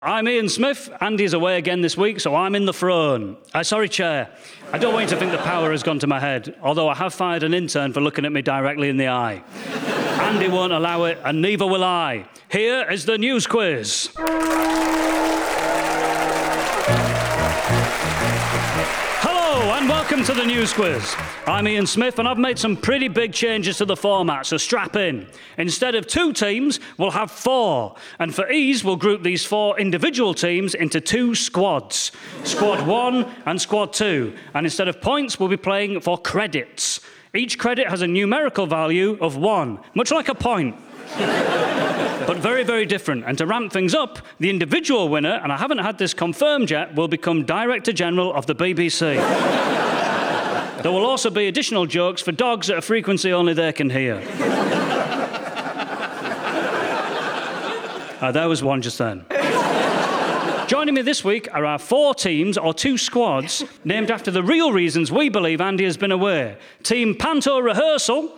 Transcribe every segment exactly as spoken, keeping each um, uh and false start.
I'm Ian Smith. Andy's away again this week, so I'm in the throne. Uh, sorry, Chair. I don't want you to think the power has gone to my head, although I have fired an intern for looking at me directly in the eye. Andy won't allow it, and neither will I. Here is the news quiz. Hello, and welcome to the news quiz. I'm Ian Smith, and I've made some pretty big changes to the format, so strap in. Instead of two teams, we'll have four. And for ease, we'll group these four individual teams into two squads. Squad one and squad two. And instead of points, we'll be playing for credits. Each credit has a numerical value of one, much like a point. But very, very different. And to ramp things up, the individual winner, and I haven't had this confirmed yet, will become Director General of the B B C. There will also be additional jokes for dogs at a frequency only they can hear. uh, there was one just then. Joining me this week are our four teams, or two squads, named after the real reasons we believe Andy has been away. Team Panto Rehearsal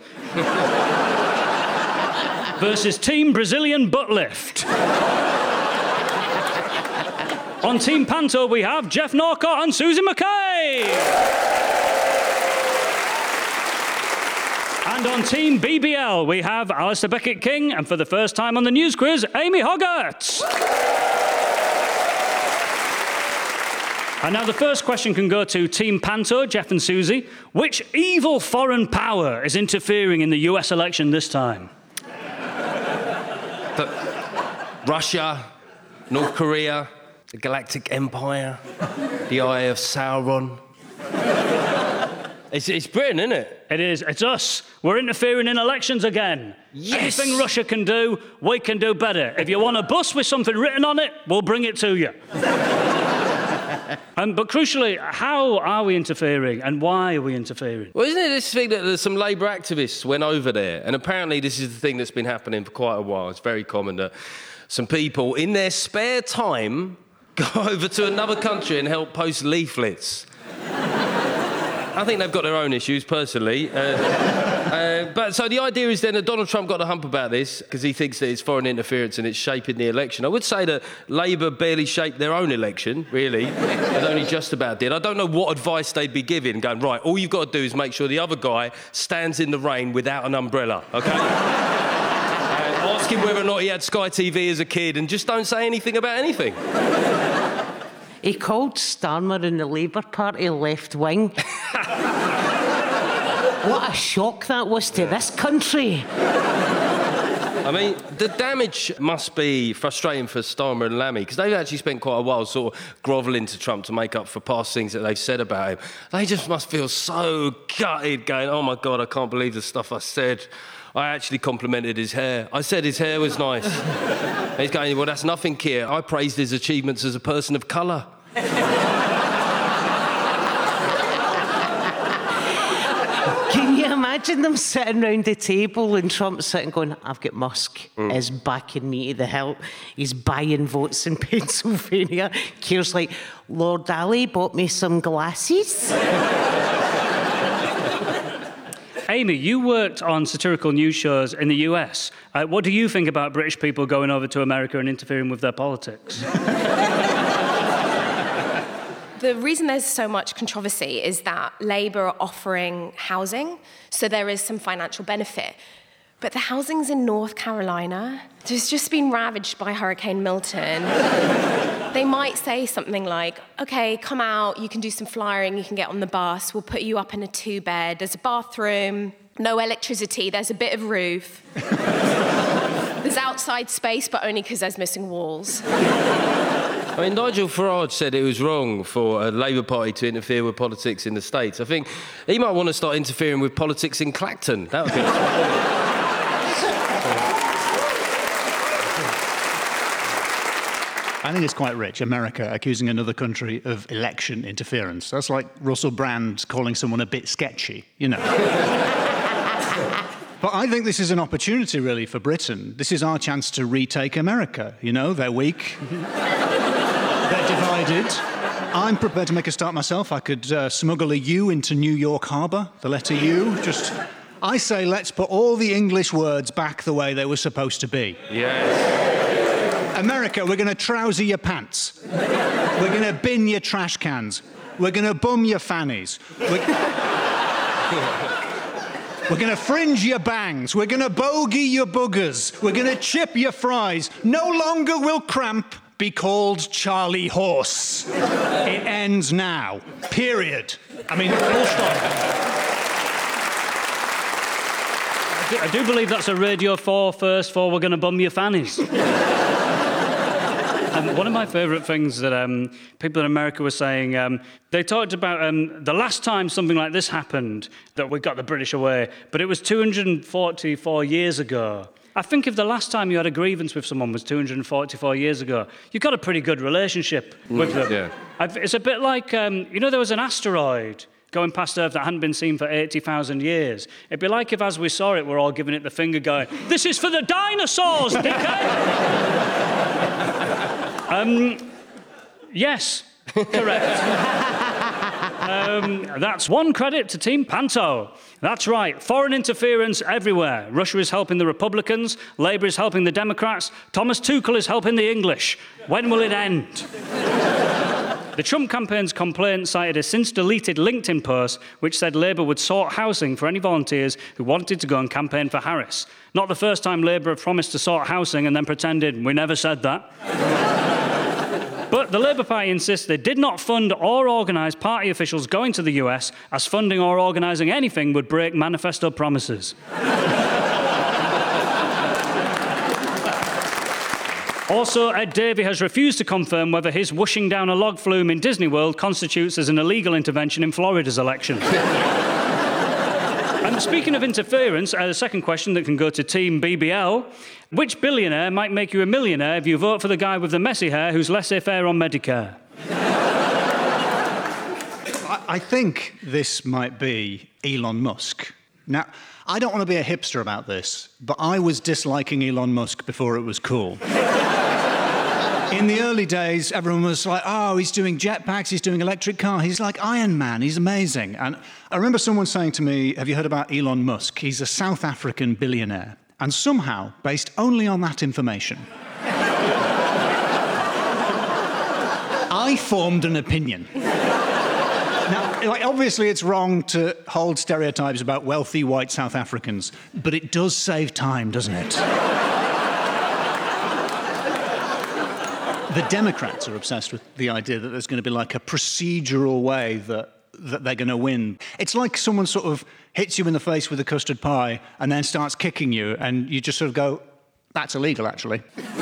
versus Team Brazilian Butt Lift. On Team Panto, we have Jeff Norcott and Susie McKay. And on Team B B L, we have Alistair Beckett-King, and for the first time on the news quiz, Amy Hoggart. And now the first question can go to Team Panto, Jeff and Susie. Which evil foreign power is interfering in the U S election this time? The Russia, North Korea, the Galactic Empire, the Eye of Sauron. It's, it's Britain, isn't it? It is. It's us. We're interfering in elections again. Yes. Anything Russia can do, we can do better. If you want a bus with something written on it, we'll bring it to you. um, but crucially, how are we interfering and why are we interfering? Well, isn't it this thing that there's some Labour activists went over there, and apparently this is the thing that's been happening for quite a while. It's very common that some people, in their spare time, go over to another country and help post leaflets. I think they've got their own issues, personally. Uh, uh, but so the idea is then that Donald Trump got the hump about this because he thinks that it's foreign interference and it's shaping the election. I would say that Labour barely shaped their own election, really. They only just about did. I don't know what advice they'd be giving, going, right, all you've got to do is make sure the other guy stands in the rain without an umbrella, OK? uh, ask him whether or not he had Sky T V as a kid and just don't say anything about anything. He called Starmer in the Labour Party left wing. What a shock that was to this country. I mean, the damage must be frustrating for Starmer and Lammy, because they've actually spent quite a while sort of grovelling to Trump to make up for past things that they've said about him. They just must feel so gutted, going, oh, my God, I can't believe the stuff I said. I actually complimented his hair. I said his hair was nice. And he's going, well, that's nothing, Keir. I praised his achievements as a person of colour. Can you imagine them sitting round the table and Trump sitting going, I've got Musk mm. is backing me to the hilt. He's buying votes in Pennsylvania. Keir's like, Lord Ali bought me some glasses. Amy, you worked on satirical news shows in the U S. Uh, what do you think about British people going over to America and interfering with their politics? The reason there's so much controversy is that Labour are offering housing, so there is some financial benefit. But the housing's in North Carolina. It's just been ravaged by Hurricane Milton. They might say something like, OK, come out, you can do some flyering, you can get on the bus, we'll put you up in a two-bed, there's a bathroom, no electricity, there's a bit of roof. There's outside space, but only because there's missing walls. I mean, Nigel Farage said it was wrong for a Labour Party to interfere with politics in the States. I think he might want to start interfering with politics in Clacton. That would be... I think it's quite rich, America accusing another country of election interference. That's like Russell Brand calling someone a bit sketchy, you know. But I think this is an opportunity, really, for Britain. This is our chance to retake America. You know, they're weak. They're divided. I'm prepared to make a start myself. I could uh, smuggle a U into New York Harbour, the letter U. Just, I say let's put all the English words back the way they were supposed to be. Yes. America, we're going to trouser your pants. We're going to bin your trash cans. We're going to bum your fannies. We're, we're going to fringe your bangs. We're going to bogey your boogers. We're going to chip your fries. No longer will cramp be called Charlie Horse. It ends now. Period. I mean, full stop. I do believe that's a Radio four first for We're Gonna Bum Your Fannies. And one of my favourite things that um, people in America were saying, um, they talked about um, the last time something like this happened, that we got the British away, but it was two hundred forty-four years ago. I think if the last time you had a grievance with someone was two hundred forty-four years ago, you got a pretty good relationship with them. Yeah. I've, it's a bit like, um, you know, there was an asteroid going past Earth that hadn't been seen for eighty thousand years. It'd be like if, as we saw it, we're all giving it the finger going, this is for the dinosaurs, dickhead! um, yes, correct. um, that's one credit to Team Panto. That's right, foreign interference everywhere. Russia is helping the Republicans, Labour is helping the Democrats, Thomas Tuchel is helping the English. When will it end? The Trump campaign's complaint cited a since-deleted LinkedIn post which said Labour would sort housing for any volunteers who wanted to go and campaign for Harris. Not the first time Labour have promised to sort housing and then pretended we never said that. But the Labour Party insists they did not fund or organise party officials going to the U S, as funding or organising anything would break manifesto promises. Also, Ed Davey has refused to confirm whether his whooshing down a log flume in Disney World constitutes as an illegal intervention in Florida's election. And speaking of interference, uh, the second question that can go to Team B B L, which billionaire might make you a millionaire if you vote for the guy with the messy hair who's laissez-faire on Medicare? I, I think this might be Elon Musk. Now, I don't want to be a hipster about this, but I was disliking Elon Musk before it was cool. In the early days, everyone was like, oh, he's doing jetpacks, he's doing electric car, he's like Iron Man, he's amazing. And I remember someone saying to me, have you heard about Elon Musk? He's a South African billionaire. And somehow, based only on that information, I formed an opinion. Now, like, obviously it's wrong to hold stereotypes about wealthy white South Africans, but it does save time, doesn't it? The Democrats are obsessed with the idea that there's going to be like a procedural way that, that they're going to win. It's like someone sort of hits you in the face with a custard pie and then starts kicking you, and you just sort of go, that's illegal, actually.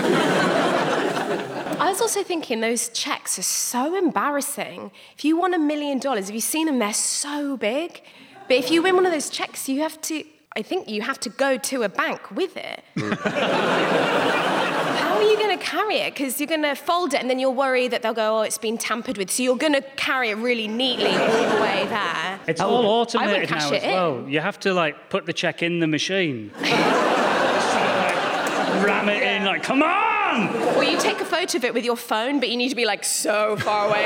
I was also thinking those checks are so embarrassing. If you won a million dollars, have you seen them? They're so big. But if you win one of those checks, you have to, I think you have to go to a bank with it. How are you going to carry it? Because you're going to fold it and then you'll worry that they'll go, oh, it's been tampered with. So you're going to carry it really neatly all the way there. It's all I automated would cash now it as well. You have to, like, put the check in the machine. Like, ram it in, like, come on! Or you take a photo of it with your phone, but you need to be, like, so far away.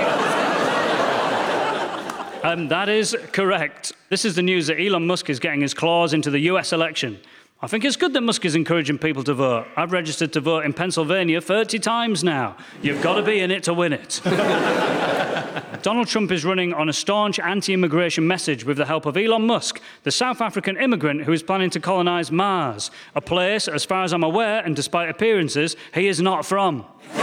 Um, that is correct. This is the news that Elon Musk is getting his claws into the U S election. I think it's good that Musk is encouraging people to vote. I've registered to vote in Pennsylvania thirty times now. You've got to be in it to win it. Donald Trump is running on a staunch anti-immigration message with the help of Elon Musk, the South African immigrant who is planning to colonise Mars, a place, as far as I'm aware, and despite appearances, he is not from.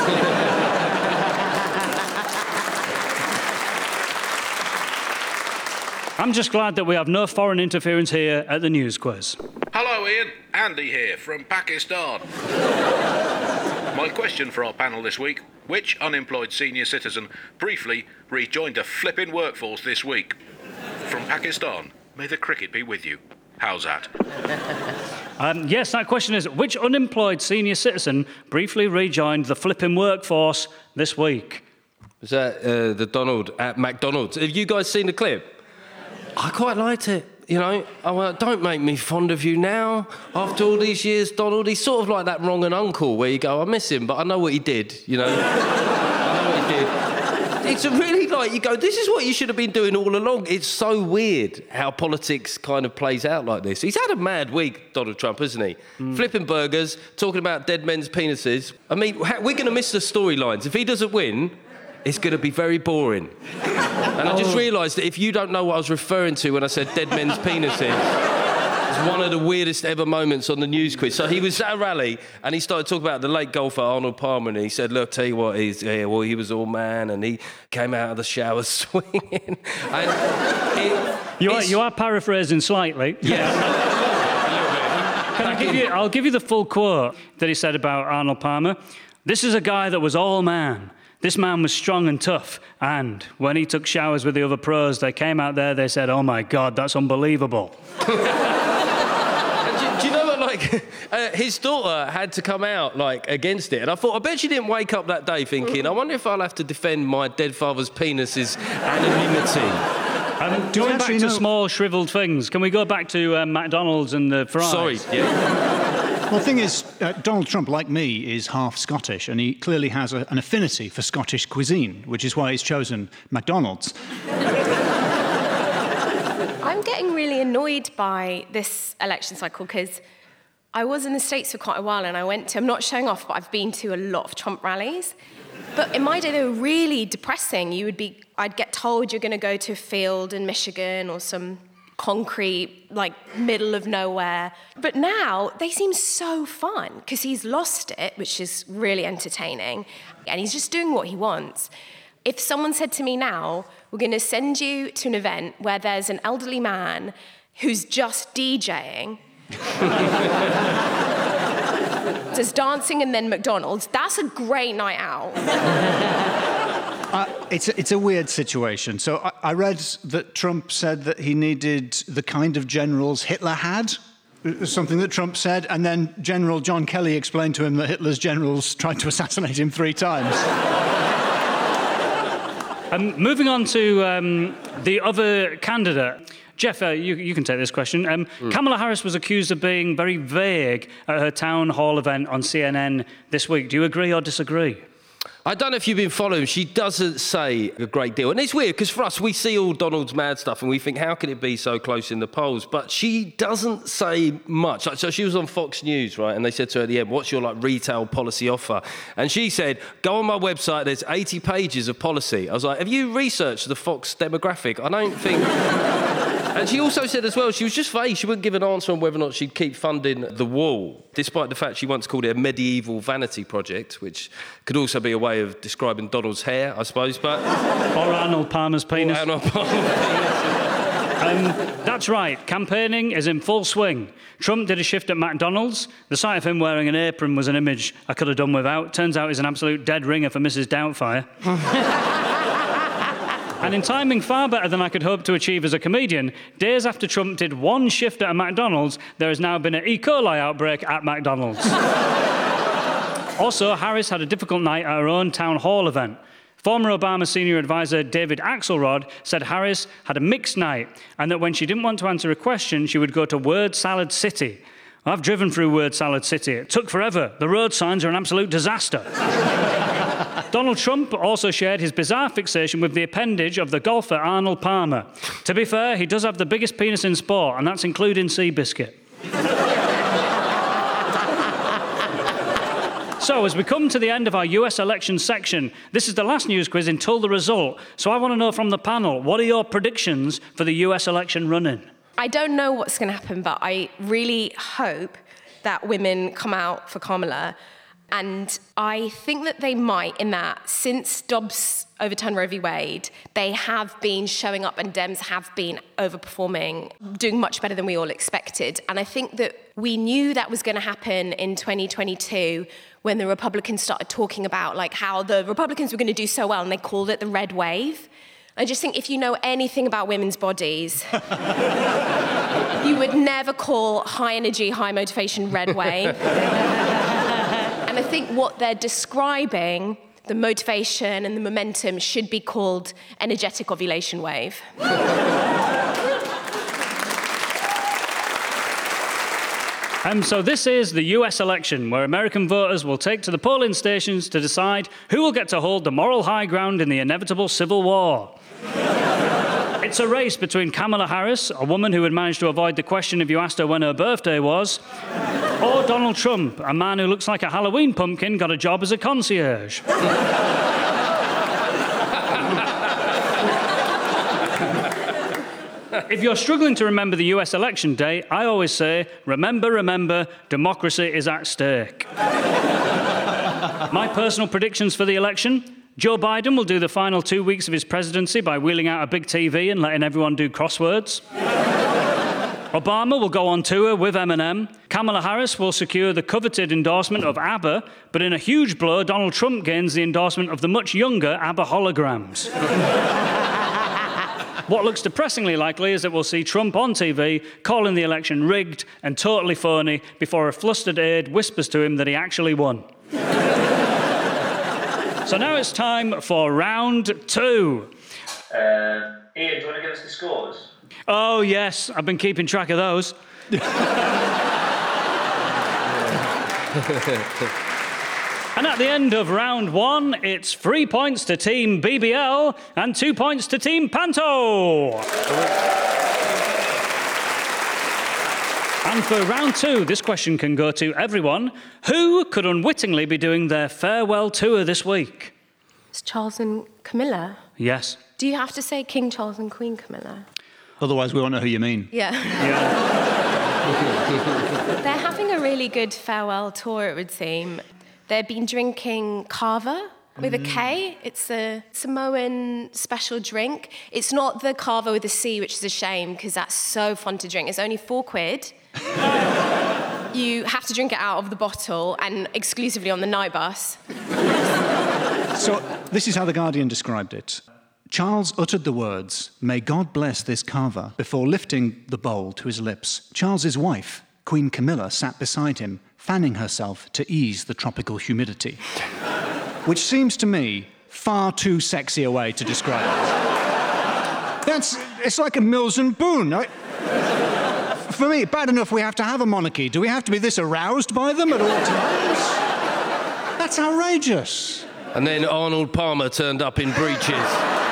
I'm just glad that we have no foreign interference here at the News Quiz. Hello, Ian. Andy here from Pakistan. My question for our panel this week: which unemployed senior citizen briefly rejoined the flipping workforce this week? From Pakistan, may the cricket be with you. How's that? Um, yes, that question is, which unemployed senior citizen briefly rejoined the flipping workforce this week? Was that uh, the Donald at McDonald's? Have you guys seen the clip? I quite liked it, you know. Oh, well, don't make me fond of you now. After all these years, Donald, he's sort of like that wrong and uncle where you go, I miss him, but I know what he did, you know. I know what he did. it's a really, like, you go, this is what you should have been doing all along. It's so weird how politics kind of plays out like this. He's had a mad week, Donald Trump, hasn't he? Mm. Flipping burgers, talking about dead men's penises. I mean, we're going to miss the storylines. If he doesn't win, it's going to be very boring. And I just realised that if you don't know what I was referring to when I said dead men's penises... It's one of the weirdest ever moments on the news quiz. So he was at a rally and he started talking about the late golfer Arnold Palmer, and he said, look, tell you what, he's, yeah, well, he was all man and he came out of the shower swinging. And it, you, are, you are paraphrasing slightly. Yeah. Can I give you, I'll give you the full quote that he said about Arnold Palmer. This is a guy that was all man. This man was strong and tough, and when he took showers with the other pros, they came out there, they said, oh my God, that's unbelievable. Do you know what, like, uh, his daughter had to come out, like, against it. And I thought, I bet she didn't wake up that day thinking, I wonder if I'll have to defend my dead father's penis's anonymity. Um, going back to know... small, shriveled things, can we go back to uh, McDonald's and the fries? Sorry, yeah. Well, the thing is, uh, Donald Trump, like me, is half Scottish, and he clearly has a, an affinity for Scottish cuisine, which is why he's chosen McDonald's. I'm getting really annoyed by this election cycle because I was in the States for quite a while and I went to, I'm not showing off, but I've been to a lot of Trump rallies. But in my day, they were really depressing. You would be, I'd get told you're going to go to a field in Michigan or some concrete, like, middle of nowhere. But now they seem so fun because he's lost it, which is really entertaining, and he's just doing what he wants. If someone said to me now, we're going to send you to an event where there's an elderly man who's just DJing, there's dancing and then McDonald's, that's a great night out. Uh, it's, a, it's a weird situation. So I, I read that Trump said that he needed the kind of generals Hitler had, something that Trump said, and then General John Kelly explained to him that Hitler's generals tried to assassinate him three times. Um, moving on to um, the other candidate. Jeff, uh, you, you can take this question. Um, mm. Kamala Harris was accused of being very vague at her town hall event on C N N this week. Do you agree or disagree? I don't know if you've been following, she doesn't say a great deal. And it's weird, because for us, we see all Donald's mad stuff and we think, how can it be so close in the polls? But she doesn't say much. Like, so she was on Fox News, right? And they said to her at the end, what's your, like, retail policy offer? And she said, go on my website, there's eighty pages of policy. I was like, have you researched the Fox demographic? I don't think... And she also said as well, she was just vague. She wouldn't give an answer on whether or not she'd keep funding the wall, despite the fact she once called it a medieval vanity project, which could also be a way of describing Donald's hair, I suppose, but... Or Arnold Palmer's penis. Or Arnold Palmer's penis. Um, that's right, campaigning is in full swing. Trump did a shift at McDonald's. The sight of him wearing an apron was an image I could have done without. Turns out he's an absolute dead ringer for Missus Doubtfire. And in timing far better than I could hope to achieve as a comedian, days after Trump did one shift at a McDonald's, there has now been an E. coli outbreak at McDonald's. Also, Harris had a difficult night at her own town hall event. Former Obama senior advisor David Axelrod said Harris had a mixed night and that when she didn't want to answer a question, she would go to Word Salad City. I've driven through Word Salad City. It took forever. The road signs are an absolute disaster. Donald Trump also shared his bizarre fixation with the appendage of the golfer Arnold Palmer. To be fair, he does have the biggest penis in sport, and that's including Seabiscuit. So, as we come to the end of our U S election section, this is the last news quiz until the result. So I want to know from the panel, what are your predictions for the U S election run-in? I don't know what's going to happen, but I really hope that women come out for Kamala. And I think that they might, in that since Dobbs overturned Roe v. Wade, they have been showing up and Dems have been overperforming, doing much better than we all expected. And I think that we knew that was going to happen in twenty twenty-two when the Republicans started talking about like how the Republicans were going to do so well and they called it the red wave. I just think if you know anything about women's bodies, you would never call high energy, high motivation red wave. And I think what they're describing, the motivation and the momentum, should be called energetic ovulation wave. Um, so this is the U S election, where American voters will take to the polling stations to decide who will get to hold the moral high ground in the inevitable civil war. It's a race between Kamala Harris, a woman who had managed to avoid the question if you asked her when her birthday was, or Donald Trump, a man who looks like a Halloween pumpkin got a job as a concierge. If you're struggling to remember the U S election day, I always say, remember, remember, democracy is at stake. My personal predictions for the election: Joe Biden will do the final two weeks of his presidency by wheeling out a big T V and letting everyone do crosswords. Obama will go on tour with Eminem. Kamala Harris will secure the coveted endorsement of ABBA, but in a huge blow, Donald Trump gains the endorsement of the much younger ABBA holograms. What looks depressingly likely is that we'll see Trump on T V calling the election rigged and totally phony before a flustered aide whispers to him that he actually won. So now it's time for round two. Uh, Ian, do you want to give us the scores? Oh, yes, I've been keeping track of those. And at the end of round one, it's three points to Team B B L and two points to Team Panto. And for round two, this question can go to everyone. Who could unwittingly be doing their farewell tour this week? It's Charles and Camilla. Yes. Do you have to say King Charles and Queen Camilla? Otherwise, we won't know who you mean. Yeah. Yeah. They're having a really good farewell tour, it would seem. They've been drinking Kava with a K. It's a Samoan special drink. It's not the Kava with a C, which is a shame, because that's so fun to drink. It's only four quid. You have to drink it out of the bottle and exclusively on the night bus. So, this is how The Guardian described it. Charles uttered the words, "May God bless this Kava," before lifting the bowl to his lips. Charles's wife, Queen Camilla, sat beside him, fanning herself to ease the tropical humidity. Which seems to me far too sexy a way to describe it. That's, it's like a Mills and Boon. I, for me, bad enough we have to have a monarchy. Do we have to be this aroused by them at all times? That's outrageous. And then Arnold Palmer turned up in breeches.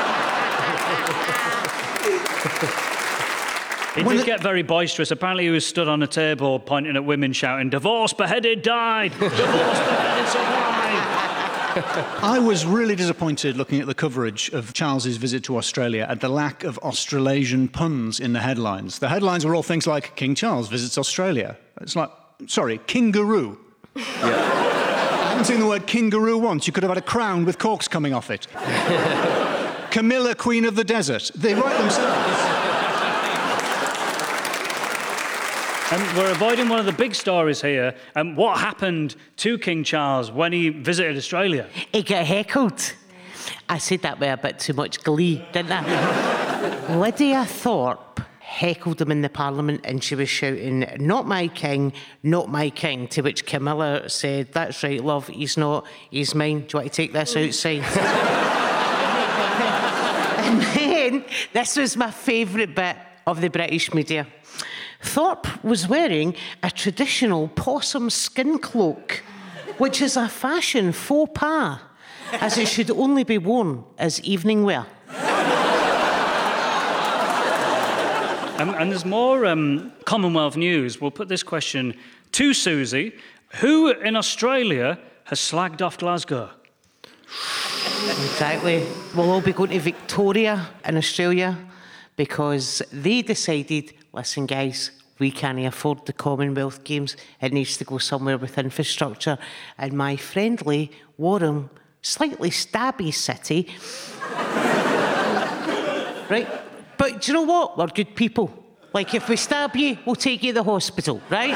He When did it- get very boisterous. Apparently he was stood on a table pointing at women shouting, "Divorce, beheaded, died! Divorce, beheaded, survived!" I was really disappointed looking at the coverage of Charles's visit to Australia at the lack of Australasian puns in the headlines. The headlines were all things like, "King Charles visits Australia." It's like, sorry, Kingaroo. Yeah. I haven't seen the word kingaroo once. You could have had a crown with corks coming off it. Camilla, Queen of the Desert. They write themselves. And we're avoiding one of the big stories here. Um, what happened to King Charles when he visited Australia? He got heckled. I said that with a bit too much glee, didn't I? Lydia Thorpe heckled him in the Parliament and she was shouting, "Not my king, not my king," to which Camilla said, "That's right, love, he's not, he's mine. Do you want to take this outside?" And then, this was my favourite bit of the British media. Thorpe was wearing a traditional possum skin cloak, which is a fashion faux pas, as it should only be worn as evening wear. Um, and there's more um, Commonwealth news. We'll put this question to Susie. Who in Australia has slagged off Glasgow? Exactly. We'll all be going to Victoria in Australia because they decided, listen, guys, we can't afford the Commonwealth Games. It needs to go somewhere with infrastructure. And my friendly, warm, slightly stabby city... right? But do you know what? We're good people. Like, if we stab you, we'll take you to the hospital, right?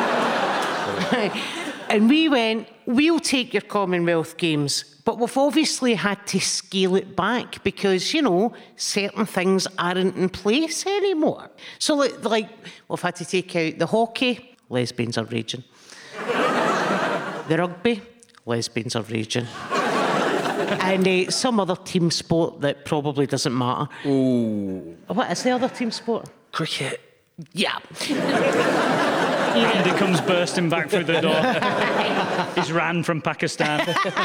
And we went, we'll take your Commonwealth Games, but we've obviously had to scale it back because, you know, certain things aren't in place anymore. So, like, like we've had to take out the hockey, lesbians are raging. The rugby, lesbians are raging. And uh, some other team sport that probably doesn't matter. Ooh. What is the other team sport? Cricket. Yeah. Andy comes bursting back through the door. He's ran from Pakistan.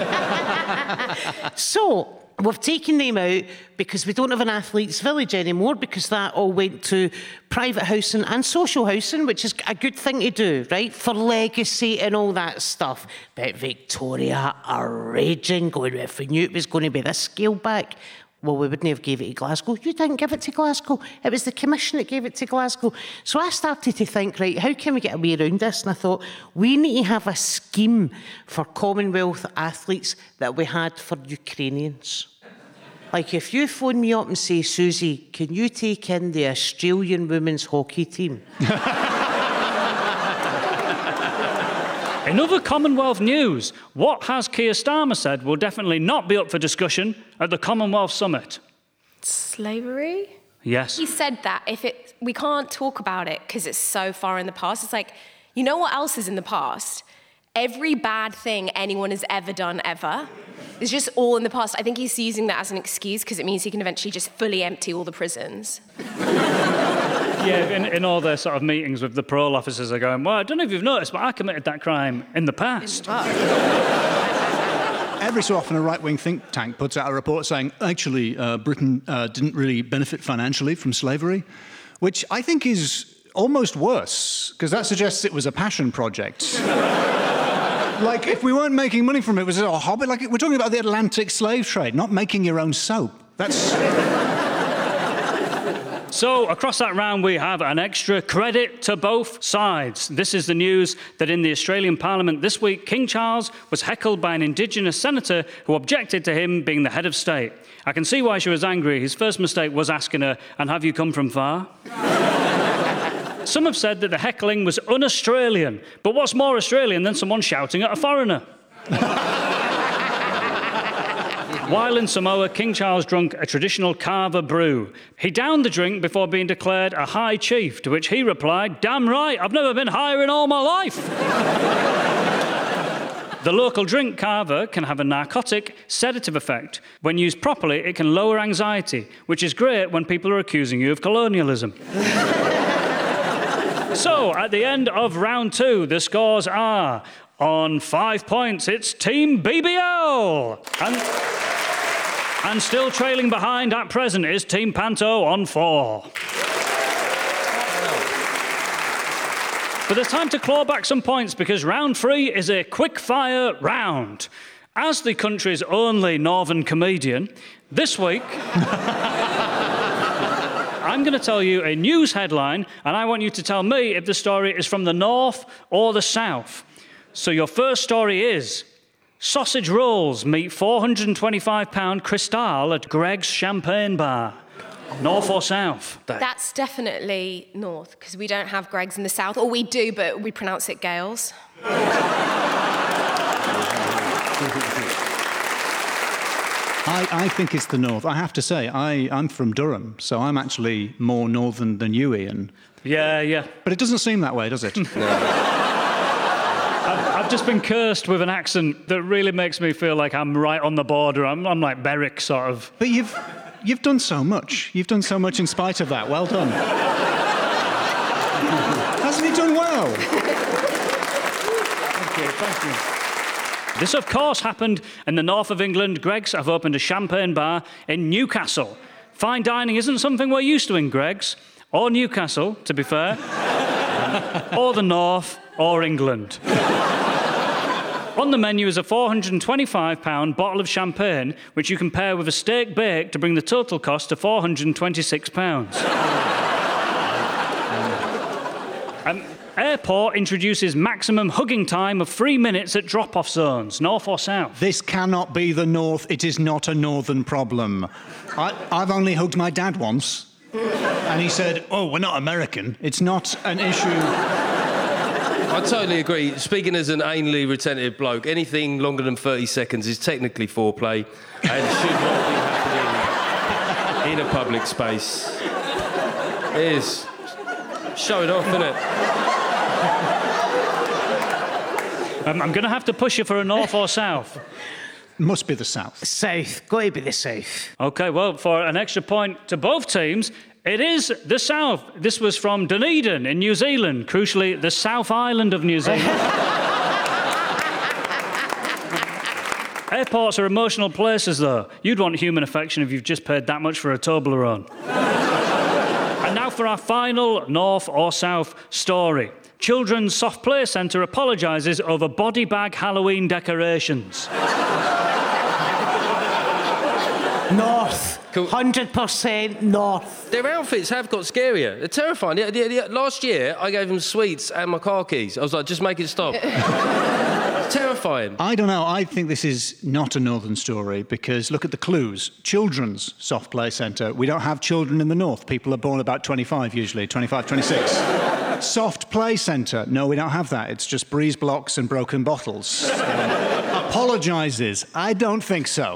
So, we've taken them out because we don't have an athletes' village anymore because that all went to private housing and social housing, which is a good thing to do, right, for legacy and all that stuff. But Victoria are raging, going, if we knew it was going to be this scale back, well, we wouldn't have gave it to Glasgow. You didn't give it to Glasgow. It was the Commission that gave it to Glasgow. So I started to think, right, how can we get a way around this? And I thought, we need to have a scheme for Commonwealth athletes that we had for Ukrainians. Like, if you phone me up and say, Susie, can you take in the Australian women's hockey team? In other Commonwealth news, what has Keir Starmer said will definitely not be up for discussion at the Commonwealth Summit? Slavery? Yes. He said that if it, we can't talk about it because it's so far in the past. It's like, you know what else is in the past? Every bad thing anyone has ever done ever is just all in the past. I think he's using that as an excuse because it means he can eventually just fully empty all the prisons. Yeah, in, in all their sort of meetings with the parole officers are going, well, I don't know if you've noticed, but I committed that crime in the past. Every so often a right-wing think tank puts out a report saying, actually, uh, Britain uh, didn't really benefit financially from slavery, which I think is almost worse, because that suggests it was a passion project. Like, if we weren't making money from it, it was a hobby. Like, we're talking about the Atlantic slave trade, not making your own soap. That's... So, across that round, we have an extra credit to both sides. This is the news that in the Australian Parliament this week, King Charles was heckled by an Indigenous senator who objected to him being the head of state. I can see why she was angry. His first mistake was asking her, and have you come from far? Some have said that the heckling was un-Australian, but what's more Australian than someone shouting at a foreigner? While in Samoa, King Charles drank a traditional Carver brew. He downed the drink before being declared a high chief, to which he replied, damn right, I've never been higher in all my life. The local drink, Carver, can have a narcotic, sedative effect. When used properly, it can lower anxiety, which is great when people are accusing you of colonialism. So, at the end of round two, the scores are, on five points, it's Team B B L. And, and still trailing behind at present is Team Panto on four. But there's time to claw back some points because round three is a quick-fire round. As the country's only northern comedian, this week... I'm going to tell you a news headline, and I want you to tell me if the story is from the north or the south. So your first story is, sausage rolls meet four hundred twenty-five pound Cristal at Greg's Champagne Bar. North or south? That's definitely north, because we don't have Greg's in the south. Or we do, but we pronounce it Gales. I, I think it's the north. I have to say, I, I'm from Durham, so I'm actually more northern than you, Ian. Yeah, yeah. But it doesn't seem that way, does it? No. I've, I've just been cursed with an accent that really makes me feel like I'm right on the border. I'm, I'm like Berwick, sort of. But you've, you've done so much. You've done so much in spite of that. Well done. Hasn't he done well? Thank you, thank you. This, of course, happened in the north of England. Greg's have opened a champagne bar in Newcastle. Fine dining isn't something we're used to in Greg's, or Newcastle, to be fair, or the north, or England. On the menu is a four hundred twenty-five pound bottle of champagne, which you can pair with a steak bake to bring the total cost to four hundred twenty-six pounds. um, Airport introduces maximum hugging time of three minutes at drop-off zones, north or south. This cannot be the north. It is not a northern problem. I, I've only hugged my dad once, and he said, oh, we're not American. It's not an issue. I totally agree. Speaking as an anally retentive bloke, anything longer than thirty seconds is technically foreplay and should not be happening in a public space. It is. Show it off, innit? Um, I'm going to have to push you for a north or south. Must be the south. South. Got to be the south. OK, well, for an extra point to both teams, It is the South. This was from Dunedin in New Zealand, crucially, the South Island of New Zealand. Airports are emotional places, though. You'd want human affection if you've just paid that much for a Toblerone. And now for our final North or South story. Children's Soft Play Centre apologises over body bag Halloween decorations. North. Cool. one hundred percent North. Their outfits have got scarier. They're terrifying. Yeah, yeah, yeah. Last year, I gave them sweets and my car keys. I was like, just make it stop. Terrifying. I don't know. I think this is not a northern story because look at the clues. Children's Soft Play Centre. We don't have children in the north. People are born about twenty-five usually, twenty-five, twenty-six. Soft Play Centre. No, we don't have that. It's just breeze blocks and broken bottles. Um, apologises. I don't think so.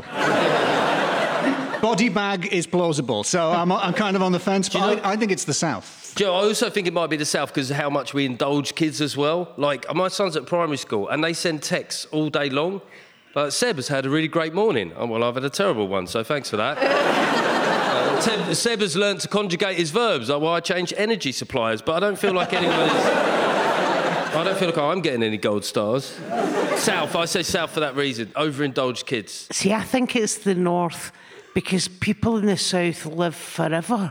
Body bag is plausible, so I'm, I'm kind of on the fence, but I, I think it's the South. Joe, I also think it might be the South because of how much we indulge kids as well. Like, my son's at primary school and they send texts all day long. Like, Seb has had a really great morning. Oh, well, I've had a terrible one, so thanks for that. uh, Seb, Seb has learnt to conjugate his verbs. Like, well, I changed energy suppliers, but I don't feel like anyone is... I don't feel like I'm getting any gold stars. South, I say South for that reason. Overindulged kids. See, I think it's the North because people in the South live forever.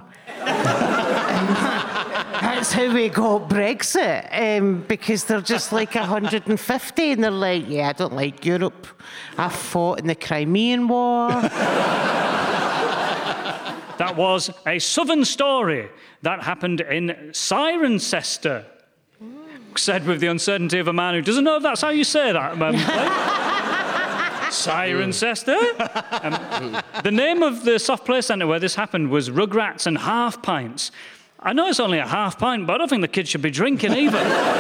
That's how we got Brexit, um, because they're just like one hundred fifty and they're like, yeah, I don't like Europe. I fought in the Crimean War. That was a southern story that happened in Cirencester. Said with the uncertainty of a man who doesn't know if that's how you say that. Um, like, Cirencester? Um, the name of the soft play centre where this happened was Rugrats and Half Pints. I know it's only a half pint, but I don't think the kids should be drinking either.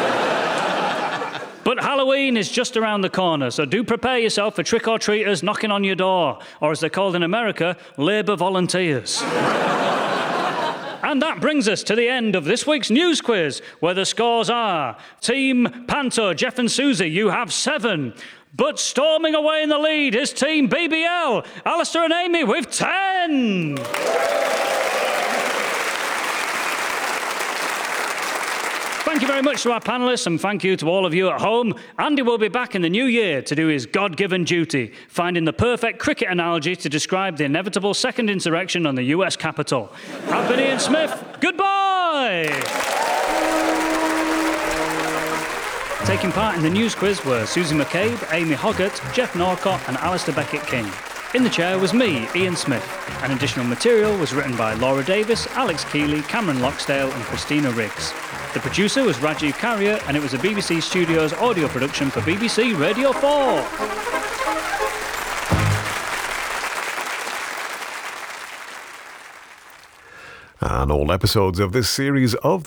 But Halloween is just around the corner, so do prepare yourself for trick-or-treaters knocking on your door, or as they're called in America, Labour volunteers. And that brings us to the end of this week's news quiz, where the scores are Team Panto, Jeff and Susie, you have seven. But storming away in the lead is Team B B L, Alistair and Amy with ten. Thank you very much to our panellists and thank you to all of you at home. Andy will be back in the new year to do his God-given duty, finding the perfect cricket analogy to describe the inevitable second insurrection on the U S Capitol. I've been Ian Smith. Goodbye! Taking part in the news quiz were Susie McCabe, Amy Hoggart, Jeff Norcott and Alistair Beckett-King. In the chair was me, Ian Smith, and additional material was written by Laura Davis, Alex Keeley, Cameron Loxdale and Christina Riggs. The producer was Rajiv Carrier, and it was a B B C Studios audio production for B B C Radio four. And all episodes of this series of